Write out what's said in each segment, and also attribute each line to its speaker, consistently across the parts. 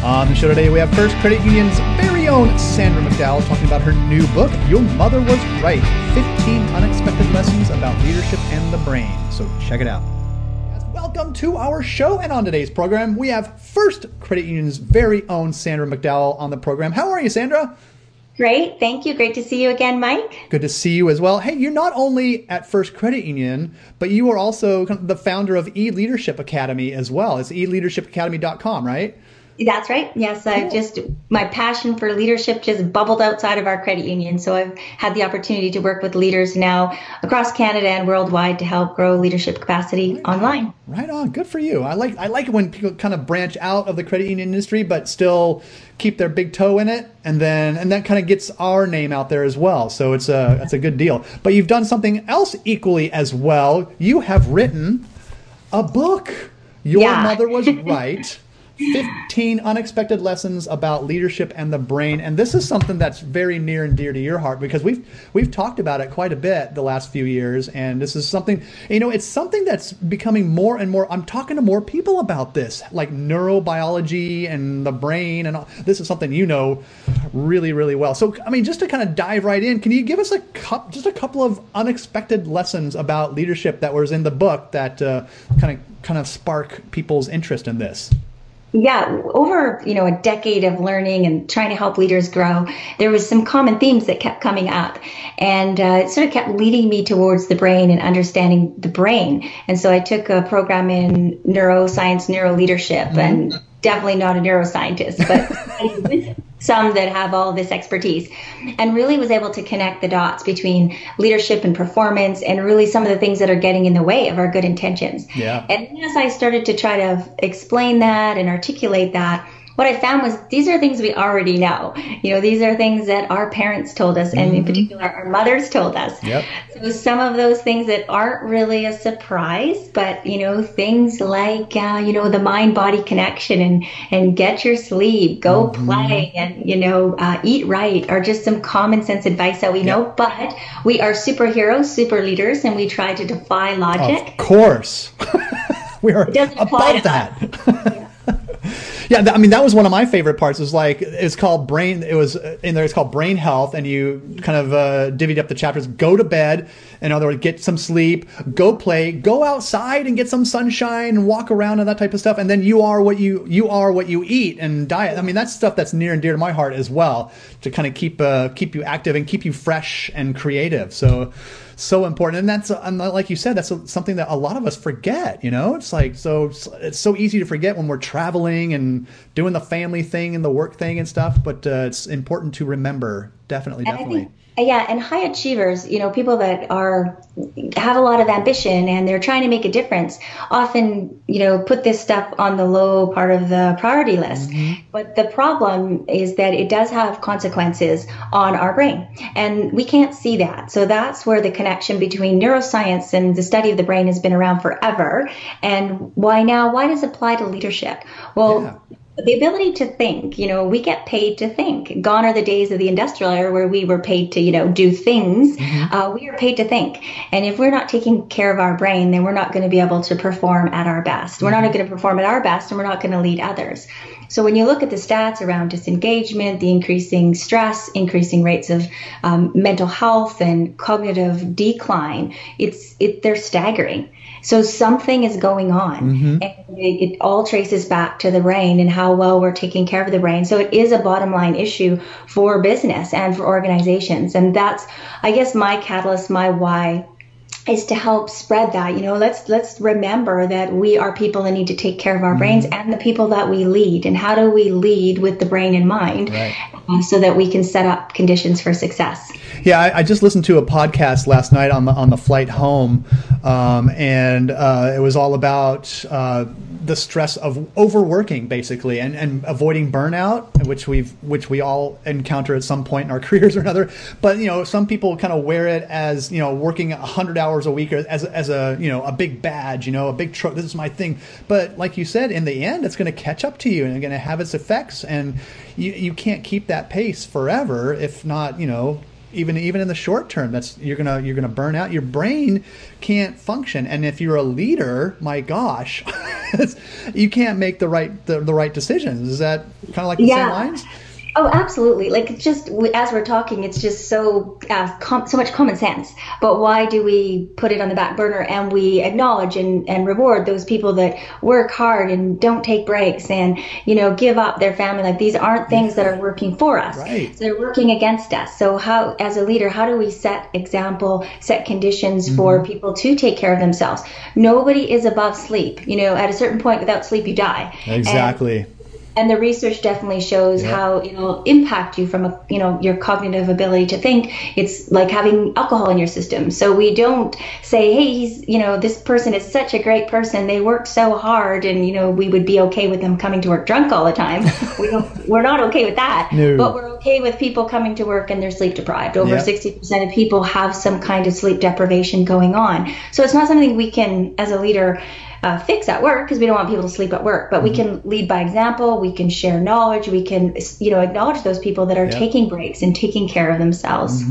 Speaker 1: On the show today, we have First Credit Union's very own Sandra McDowell talking about her new book, Your Mother Was Right, 15 Unexpected Lessons About Leadership and the Brain. So check it out. Welcome to our show, and on today's program, we have First Credit Union's very own Sandra McDowell on the program. How are you, Sandra?
Speaker 2: Great. Thank you. Great to see you again, Mike.
Speaker 1: Good to see you as well. Hey, you're not only at First Credit Union, but you are also the founder of eLeadership Academy as well. It's eleadershipacademy.com, right?
Speaker 2: That's right. Yes, my passion for leadership just bubbled outside of our credit union. So I've had the opportunity to work with leaders now across Canada and worldwide to help grow leadership capacity online.
Speaker 1: Right on. Good for you. I like it when people kind of branch out of the credit union industry, but still keep their big toe in it, and that kind of gets our name out there as well. So it's a good deal. But you've done something else equally as well. You have written a book. Your Mother Was Right. 15 Unexpected Lessons About Leadership and the Brain. And this is something that's very near and dear to your heart because we've talked about it quite a bit the last few years. And this is something, it's something that's becoming more and more. I'm talking to more people about this, like neurobiology and the brain. And all. This is something you know really, really well. So, just to kind of dive right in, can you give us just a couple of unexpected lessons about leadership that was in the book that kind of spark people's interest in this?
Speaker 2: Yeah, over a decade of learning and trying to help leaders grow, there was some common themes that kept coming up, and it sort of kept leading me towards the brain and understanding the brain. And so I took a program in neuroscience, neuroleadership, and definitely not a neuroscientist, but some that have all this expertise, and really was able to connect the dots between leadership and performance and really some of the things that are getting in the way of our good intentions.
Speaker 1: Yeah.
Speaker 2: And as I started to try to explain that and articulate that, what I found was these are things we already know. These are things that our parents told us, and in particular, our mothers told us.
Speaker 1: Yep.
Speaker 2: So some of those things that aren't really a surprise, but, things like, the mind-body connection and get your sleep, go play, and, eat right are just some common sense advice that we know. But we are superheroes, super leaders, and we try to defy logic.
Speaker 1: Of course. We are above that. Yeah, that was one of my favorite parts. It's called Brain. It was in there. It's called Brain Health, and you kind of divvied up the chapters. Go to bed. In other words, get some sleep. Go play. Go outside and get some sunshine and walk around and that type of stuff. And then you are what you eat and diet. That's stuff that's near and dear to my heart as well. To kind of keep you active and keep you fresh and creative. So important, and like you said, that's something that a lot of us forget. It's so easy to forget when we're traveling and doing the family thing and the work thing and stuff. But it's important to remember. Definitely.
Speaker 2: And high achievers, people that have a lot of ambition and they're trying to make a difference, often, put this stuff on the low part of the priority list. But the problem is that it does have consequences on our brain, and we can't see that. So that's where the connection between neuroscience and the study of the brain has been around forever. And why does it apply to leadership? Well, the ability to think, we get paid to think. Gone are the days of the industrial era where we were paid to, do things. We are paid to think. And if we're not taking care of our brain, then we're not going to be able to perform at our best. We're not going to perform at our best, and we're not going to lead others. So when you look at the stats around disengagement, the increasing stress, increasing rates of mental health and cognitive decline, they're staggering. So something is going on, and it all traces back to the brain and how well we're taking care of the brain. So it is a bottom line issue for business and for organizations. And that's, I guess, my catalyst, my why, is to help spread that. Let's remember that we are people that need to take care of our brains and the people that we lead. And how do we lead with the brain in mind, so that we can set up conditions for success?
Speaker 1: Yeah, I just listened to a podcast last night on the flight home, and it was all about the stress of overworking, basically, and avoiding burnout, which we all encounter at some point in our careers or another. But some people kind of wear it as working 100 hours a week as a big badge, a big this is my thing. But like you said, in the end, it's going to catch up to you and going to have its effects, and you can't keep that pace forever, if not even in the short term, that's you're gonna burn out. Your brain can't function, and if you're a leader, my gosh, you can't make the right decisions. Is that kind of like the same lines?
Speaker 2: Oh, absolutely. Like, it's just, as we're talking, it's just so much common sense. But why do we put it on the back burner, and we acknowledge and reward those people that work hard and don't take breaks and, give up their family? Like, these aren't things that are working for us.
Speaker 1: Right.
Speaker 2: So they're working against us. So how, as a leader, how do we set example, set conditions for people to take care of themselves? Nobody is above sleep. At a certain point, without sleep, you die.
Speaker 1: Exactly.
Speaker 2: And the research definitely shows how it'll impact you from your cognitive ability to think. It's like having alcohol in your system. So we don't say, hey, this person is such a great person. They worked so hard, and we would be okay with them coming to work drunk all the time. We're not okay with that.
Speaker 1: No.
Speaker 2: But we're okay with people coming to work and they're sleep deprived. Over 60% of people have some kind of sleep deprivation going on. So it's not something we can, as a leader, fix at work, because we don't want people to sleep at work, but we can lead by example. We can share knowledge. We can, acknowledge those people that are taking breaks and taking care of themselves.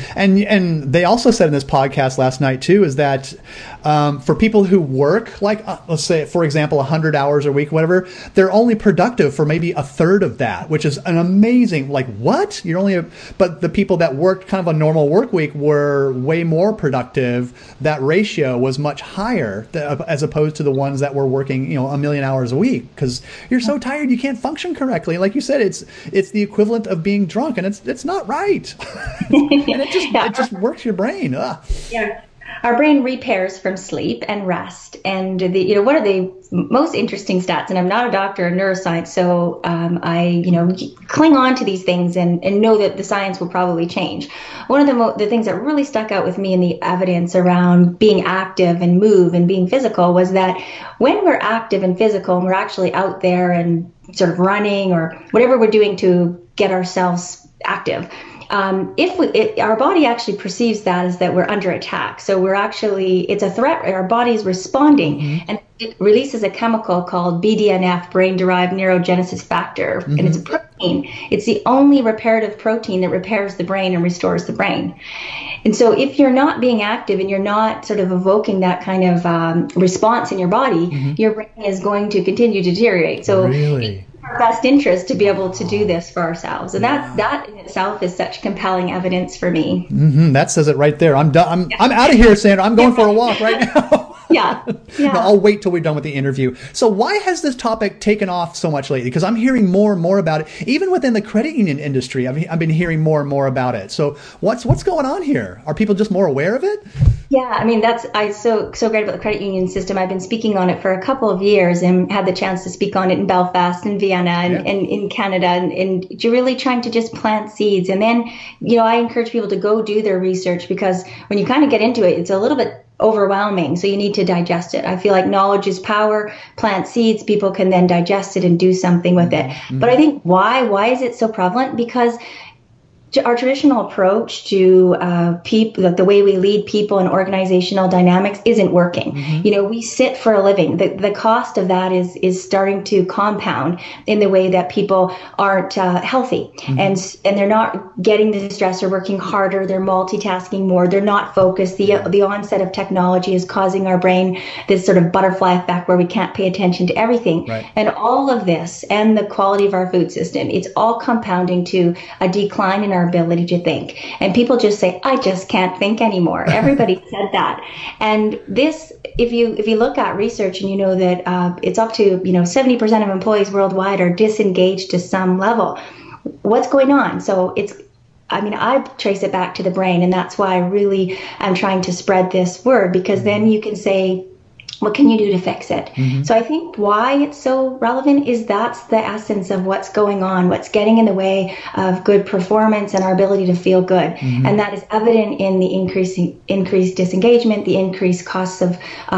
Speaker 1: And they also said in this podcast last night too, is that for people who work, like let's say, for example, 100 hours a week, whatever, they're only productive for maybe a third of that, which is an amazing, like, what? But the people that worked kind of a normal work week were way more productive. That ratio was much higher as opposed to the ones that were working, 1 million hours a week, because you're so tired you can't function correctly. Like you said, it's the equivalent of being drunk, and it's not right. And it just works your brain. Ugh.
Speaker 2: Yeah. Our brain repairs from sleep and rest. And one of the most interesting stats, and I'm not a doctor in neuroscience, so I cling on to these things and know that the science will probably change. One of the things that really stuck out with me in the evidence around being active and move and being physical was that when we're active and physical and we're actually out there and sort of running or whatever we're doing to get ourselves active, our body actually perceives that as that we're under attack. So it's a threat. Our body's responding, and it releases a chemical called BDNF, brain-derived neurogenesis factor, and it's a protein. It's the only reparative protein that repairs the brain and restores the brain. And so if you're not being active and you're not sort of evoking that kind of response in your body, your brain is going to continue to deteriorate. So
Speaker 1: really?
Speaker 2: Our best interest to be able to do this for ourselves, and that in itself is such compelling evidence for me.
Speaker 1: That says it right there. I'm done. I'm out of here, Sandra. I'm going for a walk right now.
Speaker 2: Yeah.
Speaker 1: No, I'll wait till we're done with the interview. So why has this topic taken off so much lately? Because I'm hearing more and more about it. Even within the credit union industry, I've been hearing more and more about it. So what's going on here? Are people just more aware of it?
Speaker 2: Yeah, I mean, I'm so great about the credit union system. I've been speaking on it for a couple of years and had the chance to speak on it in Belfast and Vienna and in Canada, and you're really trying to just plant seeds. And then, I encourage people to go do their research, because when you kind of get into it, it's a little bit overwhelming. So you need to digest it. I feel like knowledge is power. Plant seeds, people can then digest it and do something with it. But I think why is it so prevalent? Because our traditional approach to people, the way we lead people and organizational dynamics isn't working. We sit for a living. The cost of that is starting to compound in the way that people aren't healthy, and they're not getting the stress. They're working harder. They're multitasking more. They're not focused. The onset of technology is causing our brain this sort of butterfly effect where we can't pay attention to everything.
Speaker 1: Right.
Speaker 2: And all of this and the quality of our food system, it's all compounding to a decline in our ability to think. And people just say, I just can't think anymore. Everybody said that. And this, if you look at research and you know that it's up to 70% of employees worldwide are disengaged to some level. What's going on? So I trace it back to the brain, and that's why I really am trying to spread this word, because then you can say, what can you do to fix it? So I think why it's so relevant is that's the essence of what's going on, what's getting in the way of good performance and our ability to feel good. And that is evident in the increased disengagement, the increased costs of,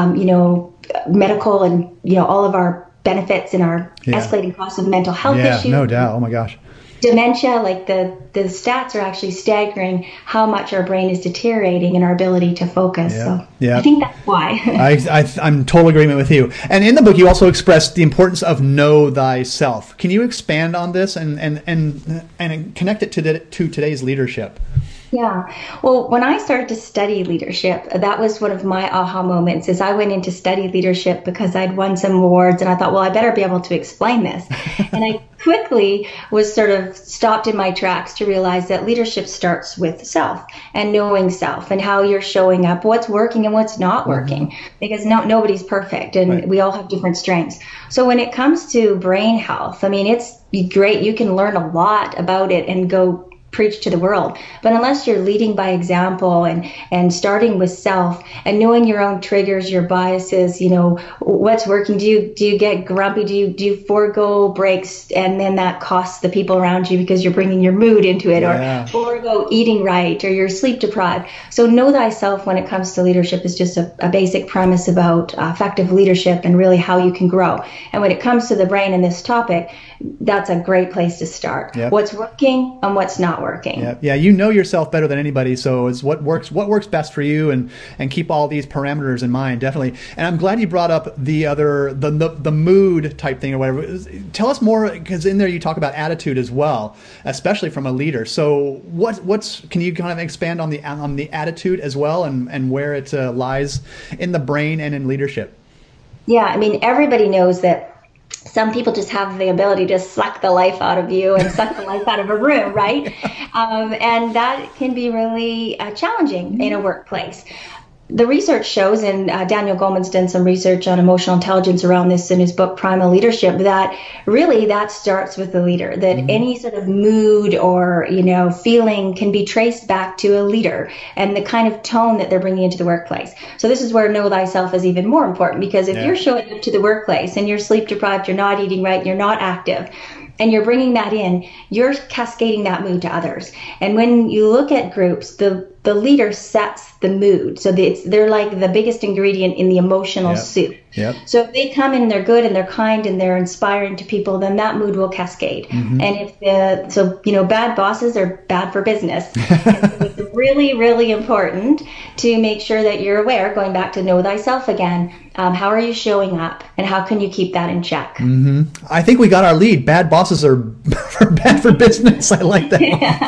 Speaker 2: medical and, all of our benefits and our escalating costs of mental health issues.
Speaker 1: Yeah, no doubt. Oh my gosh.
Speaker 2: Dementia, like the stats are actually staggering how much our brain is deteriorating and our ability to focus. So I think that's why.
Speaker 1: I'm in total agreement with you. And in the book, you also expressed the importance of know thyself. Can you expand on this and connect it to today's leadership?
Speaker 2: Yeah. Well, when I started to study leadership, that was one of my aha moments is I went in to study leadership because I'd won some awards and I thought, well, I better be able to explain this. And I quickly was sort of stopped in my tracks to realize that leadership starts with self and knowing self and how you're showing up, what's working and what's not working, because nobody's perfect and
Speaker 1: Right.
Speaker 2: we all have different strengths. So when it comes to brain health, I mean, it's great. You can learn a lot about it and go preach to the world. But unless you're leading by example and starting with self and knowing your own triggers, your biases, what's working, do you get grumpy? Do you forego breaks and then that costs the people around you because you're bringing your mood into it,
Speaker 1: Yeah.
Speaker 2: or forego eating right, or you're sleep deprived. So know thyself when it comes to leadership is just a basic premise about effective leadership and really how you can grow. And when it comes to the brain and this topic, that's a great place to start.
Speaker 1: Yep.
Speaker 2: What's working and what's not working.
Speaker 1: Yeah, yeah, you know yourself better than anybody, so it's what works best for you, and keep all these parameters in mind, definitely. And I'm glad you brought up the mood type thing or whatever. Tell us more, because in there you talk about attitude as well, especially from a leader. So what's can you kind of expand on the attitude as well, and where it lies in the brain and in leadership?
Speaker 2: Yeah, I mean, everybody knows that some people just have the ability to suck the life out of you and suck the life out of a room, right? And that can be really challenging in a workplace. The research shows, and Daniel Goleman's done some research on emotional intelligence around this in his book Primal Leadership, that really that starts with the leader, that any sort of mood or feeling can be traced back to a leader and the kind of tone that they're bringing into the workplace. So this is where know thyself is even more important, because if you're showing up to the workplace and you're sleep deprived, you're not eating right, you're not active, and you're bringing that in, you're cascading that mood to others. And when you look at groups, the leader sets the mood. So they're like the biggest ingredient in the emotional soup.
Speaker 1: Yep.
Speaker 2: So if they come in, they're good and they're kind and they're inspiring to people, then that mood will cascade. And bad bosses are bad for business. And so it's really, really important to make sure that you're aware, going back to know thyself again. How are you showing up and how can you keep that in check?
Speaker 1: I think we got our lead. Bad bosses are bad for business. I like that.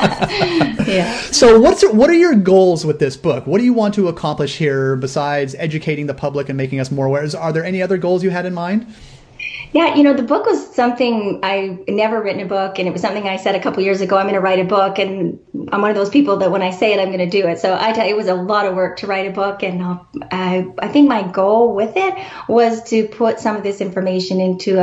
Speaker 2: Yeah.
Speaker 1: So what are your goals with this book? What do you want to accomplish here besides educating the public and making us more aware? Are there any other goals you had in mind?
Speaker 2: Yeah, the book was something I never written a book, and it was something I said a couple years ago, I'm going to write a book, and I'm one of those people that when I say it, I'm going to do it. So I tell you, it was a lot of work to write a book, and I think my goal with it was to put some of this information into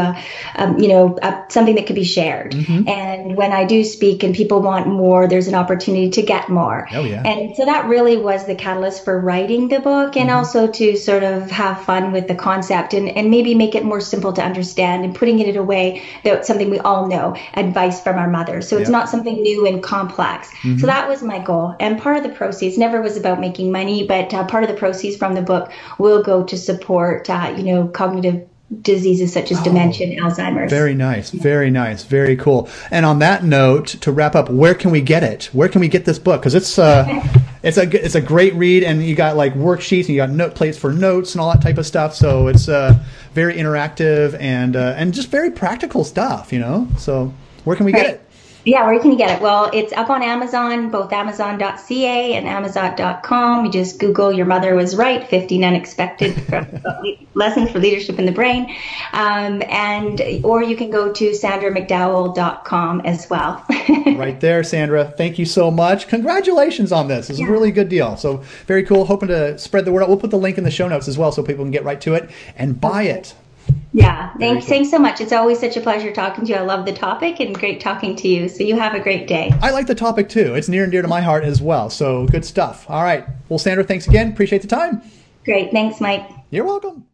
Speaker 2: something that could be shared. And when I do speak and people want more, there's an opportunity to get more.
Speaker 1: Oh, yeah.
Speaker 2: And so that really was the catalyst for writing the book, and also to sort of have fun with the concept and maybe make it more simple to understand and putting it in a way that's something we all know, advice from our mothers. So it's not something new and complex. So that was my goal. And part of the proceeds never was about making money, but part of the proceeds from the book will go to support, cognitive diseases such as dementia and Alzheimer's.
Speaker 1: Very nice. Very nice. Very cool. And on that note, to wrap up, where can we get it? Where can we get this book? Because it's a great read, and you got like worksheets and you got note plates for notes and all that type of stuff. So it's very interactive and just very practical stuff, So where can we get it?
Speaker 2: Yeah, where can you get it? Well, it's up on Amazon, both Amazon.ca and Amazon.com. You just Google "Your Mother Was Right: 15 Unexpected Lessons for Leadership in the Brain," or you can go to SandraMcDowell.com as well.
Speaker 1: Right there, Sandra. Thank you so much. Congratulations on this. It's a really good deal. So very cool. Hoping to spread the word out. We'll put the link in the show notes as well so people can get right to it and buy it.
Speaker 2: Yeah, thanks so much. It's always such a pleasure talking to you. I love the topic and great talking to you. So you have a great day.
Speaker 1: I like the topic too. It's near and dear to my heart as well. So good stuff. All right. Well, Sandra, thanks again. Appreciate the time.
Speaker 2: Great. Thanks, Mike.
Speaker 1: You're welcome.